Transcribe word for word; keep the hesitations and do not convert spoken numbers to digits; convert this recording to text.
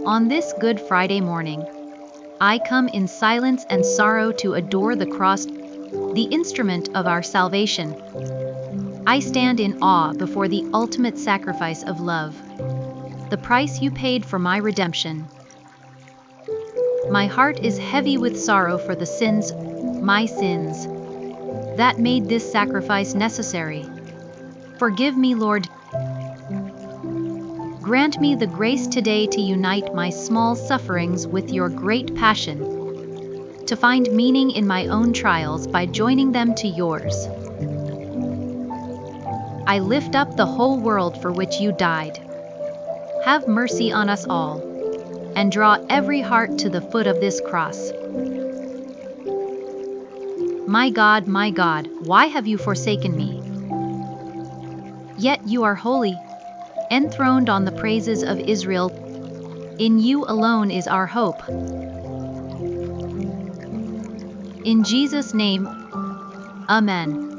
On this Good Friday morning, I come in silence and sorrow to adore the cross, the instrument of our salvation. I stand in awe before the ultimate sacrifice of love, the price you paid for my redemption. My heart is heavy with sorrow for the sins, my sins, that made this sacrifice necessary. Forgive me, Lord. Grant me the grace today to unite my small sufferings with your great passion, to find meaning in my own trials by joining them to yours. I lift up the whole world for which you died. Have mercy on us all, and draw every heart to the foot of this cross. My God, my God, why have you forsaken me? Yet you are holy, enthroned on the praises of Israel. In you alone is our hope. In Jesus' name, Amen.